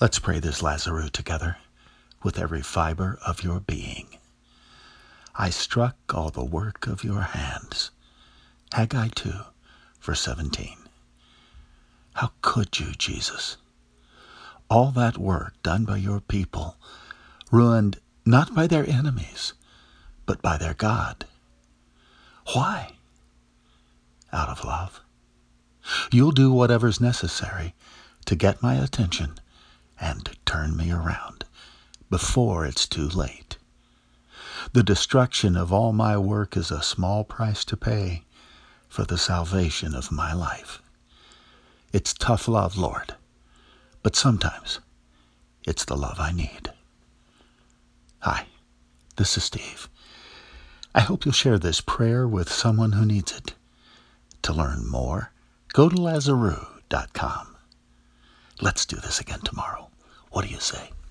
Let's pray this Lazarus together with every fiber of your being. I struck all the work of your hands. Haggai 2, verse 17. How could you, Jesus? All that work done by your people, ruined not by their enemies, but by their God. Why? Out of love. You'll do whatever's necessary to get my attention and turn me around before it's too late. The destruction of all my work is a small price to pay for the salvation of my life. It's tough love, Lord, but sometimes it's the love I need. Hi, this is Steve. I hope you'll share this prayer with someone who needs it. To learn more, go to Lazarus.com. Let's do this again tomorrow. What do you say?